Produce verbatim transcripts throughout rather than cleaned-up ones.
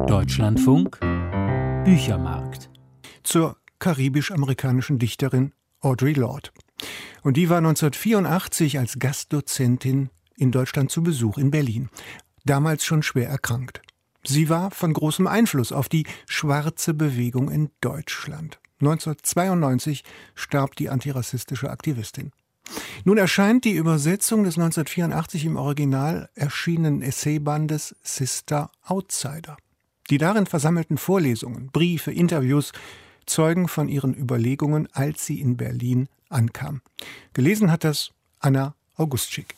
Deutschlandfunk Büchermarkt. Zur karibisch-amerikanischen Dichterin Audre Lorde. Und die war neunzehnhundertvierundachtzig als Gastdozentin in Deutschland zu Besuch in Berlin. Damals schon schwer erkrankt. Sie war von großem Einfluss auf die schwarze Bewegung in Deutschland. neunzehnhundertzweiundneunzig starb die antirassistische Aktivistin. Nun erscheint die Übersetzung des neunzehnhundertvierundachtzig im Original erschienenen Essaybandes Sister Outsider. Die darin versammelten Vorlesungen, Briefe, Interviews zeugen von ihren Überlegungen, als sie in Berlin ankam. Gelesen hat das Anna Augustschik.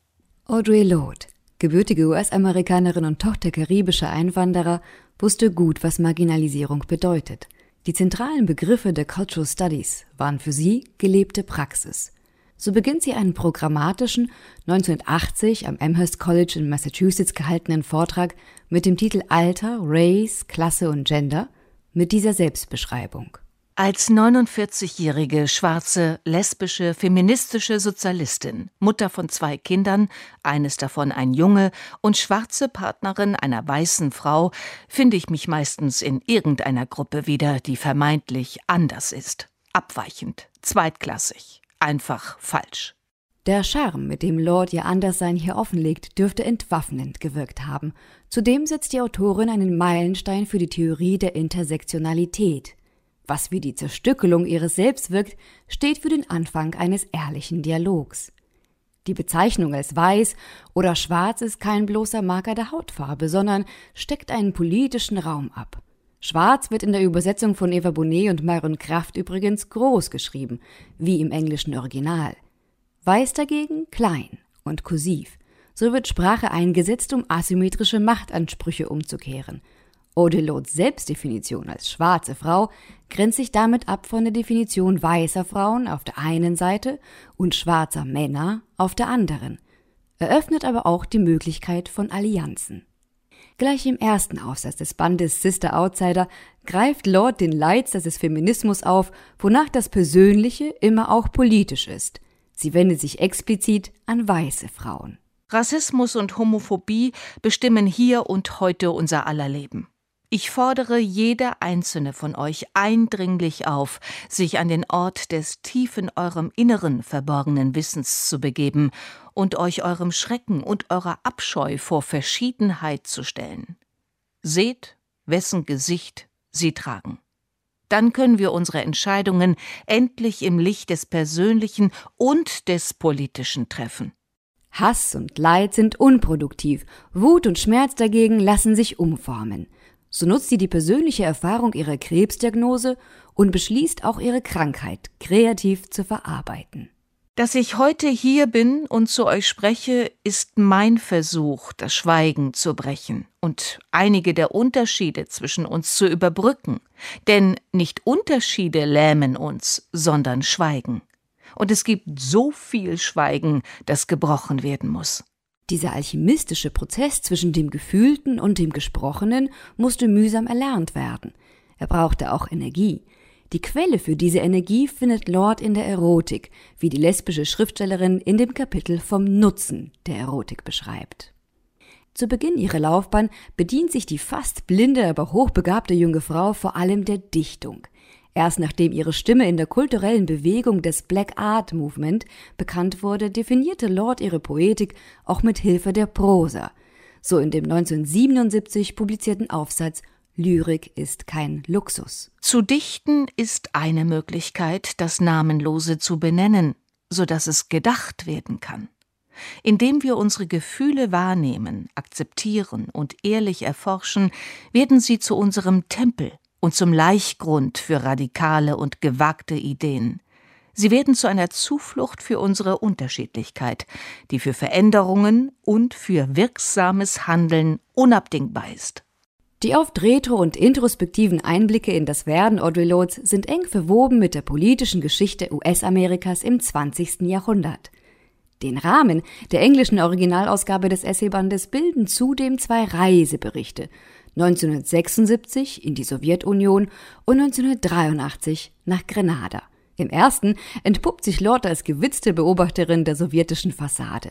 Audre Lorde, gebürtige U S-Amerikanerin und Tochter karibischer Einwanderer, wusste gut, was Marginalisierung bedeutet. Die zentralen Begriffe der Cultural Studies waren für sie gelebte Praxis. So beginnt sie einen programmatischen, neunzehnhundertachtzig am Amherst College in Massachusetts gehaltenen Vortrag mit dem Titel Alter, Race, Klasse und Gender mit dieser Selbstbeschreibung. Als neunundvierzigjährige, schwarze, lesbische, feministische Sozialistin, Mutter von zwei Kindern, eines davon ein Junge, und schwarze Partnerin einer weißen Frau, finde ich mich meistens in irgendeiner Gruppe wieder, die vermeintlich anders ist. Abweichend, zweitklassig, einfach falsch. Der Charme, mit dem Lorde ihr Anderssein hier offenlegt, dürfte entwaffnend gewirkt haben. Zudem setzt die Autorin einen Meilenstein für die Theorie der Intersektionalität. Was wie die Zerstückelung ihres Selbst wirkt, steht für den Anfang eines ehrlichen Dialogs. Die Bezeichnung als weiß oder schwarz ist kein bloßer Marker der Hautfarbe, sondern steckt einen politischen Raum ab. Schwarz wird in der Übersetzung von Eva Bonet und Myron Kraft übrigens groß geschrieben, wie im englischen Original. Weiß dagegen klein und kursiv. So wird Sprache eingesetzt, um asymmetrische Machtansprüche umzukehren. Audre Lordes Selbstdefinition als schwarze Frau grenzt sich damit ab von der Definition weißer Frauen auf der einen Seite und schwarzer Männer auf der anderen, eröffnet aber auch die Möglichkeit von Allianzen. Gleich im ersten Aufsatz des Bandes Sister Outsider greift Lorde den Leitsatz des Feminismus auf, wonach das Persönliche immer auch politisch ist. Sie wendet sich explizit an weiße Frauen. Rassismus und Homophobie bestimmen hier und heute unser aller Leben. Ich fordere jede einzelne von euch eindringlich auf, sich an den Ort des tief in eurem Inneren verborgenen Wissens zu begeben und euch eurem Schrecken und eurer Abscheu vor Verschiedenheit zu stellen. Seht, wessen Gesicht sie tragen. Dann können wir unsere Entscheidungen endlich im Licht des Persönlichen und des Politischen treffen. Hass und Leid sind unproduktiv, Wut und Schmerz dagegen lassen sich umformen. So nutzt sie die persönliche Erfahrung ihrer Krebsdiagnose und beschließt auch ihre Krankheit kreativ zu verarbeiten. Dass ich heute hier bin und zu euch spreche, ist mein Versuch, das Schweigen zu brechen und einige der Unterschiede zwischen uns zu überbrücken. Denn nicht Unterschiede lähmen uns, sondern Schweigen. Und es gibt so viel Schweigen, das gebrochen werden muss. Dieser alchemistische Prozess zwischen dem Gefühlten und dem Gesprochenen musste mühsam erlernt werden. Er brauchte auch Energie. Die Quelle für diese Energie findet Lorde in der Erotik, wie die lesbische Schriftstellerin in dem Kapitel vom Nutzen der Erotik beschreibt. Zu Beginn ihrer Laufbahn bedient sich die fast blinde, aber hochbegabte junge Frau vor allem der Dichtung. Erst nachdem ihre Stimme in der kulturellen Bewegung des Black Art Movement bekannt wurde, definierte Lorde ihre Poetik auch mit Hilfe der Prosa. So in dem neunzehnhundertsiebenundsiebzig publizierten Aufsatz Lyrik ist kein Luxus. Zu dichten ist eine Möglichkeit, das Namenlose zu benennen, sodass es gedacht werden kann. Indem wir unsere Gefühle wahrnehmen, akzeptieren und ehrlich erforschen, werden sie zu unserem Tempel und zum Laichgrund für radikale und gewagte Ideen. Sie werden zu einer Zuflucht für unsere Unterschiedlichkeit, die für Veränderungen und für wirksames Handeln unabdingbar ist. Die oft retro- und introspektiven Einblicke in das Werden Audre Lordes sind eng verwoben mit der politischen Geschichte U S-Amerikas im zwanzigsten Jahrhundert. Den Rahmen der englischen Originalausgabe des Essaybandes bilden zudem zwei Reiseberichte, neunzehnhundertsechsundsiebzig in die Sowjetunion und neunzehnhundertdreiundachtzig nach Grenada. Im ersten entpuppt sich Lorde als gewitzte Beobachterin der sowjetischen Fassade.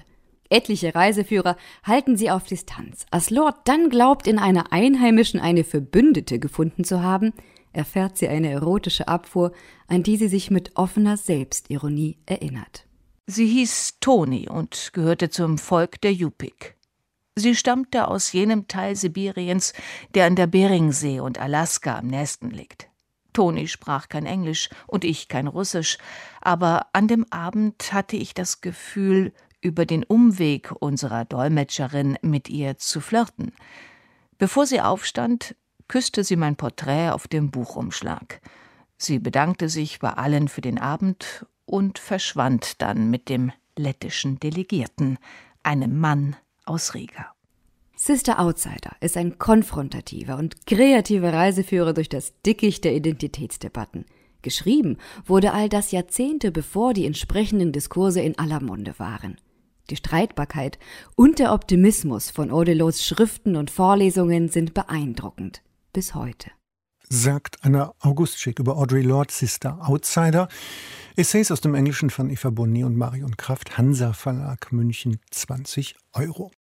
Etliche Reiseführer halten sie auf Distanz. Als Lord dann glaubt, in einer Einheimischen eine Verbündete gefunden zu haben, erfährt sie eine erotische Abfuhr, an die sie sich mit offener Selbstironie erinnert. Sie hieß Toni und gehörte zum Volk der Yupik. Sie stammte aus jenem Teil Sibiriens, der an der Beringsee und Alaska am nächsten liegt. Toni sprach kein Englisch und ich kein Russisch, aber an dem Abend hatte ich das Gefühl, über den Umweg unserer Dolmetscherin mit ihr zu flirten. Bevor sie aufstand, küsste sie mein Porträt auf dem Buchumschlag. Sie bedankte sich bei allen für den Abend und verschwand dann mit dem lettischen Delegierten, einem Mann aus Riga. Sister Outsider ist ein konfrontativer und kreativer Reiseführer durch das Dickicht der Identitätsdebatten. Geschrieben wurde all das Jahrzehnte, bevor die entsprechenden Diskurse in aller Munde waren. Die Streitbarkeit und der Optimismus von Audelords Schriften und Vorlesungen sind beeindruckend. Bis heute. Sagt Anna Augustschick über Audre Lorde, Sister Outsider. Essays aus dem Englischen von Eva Bonnet und Marion Kraft, Hansa Verlag, München, zwanzig Euro.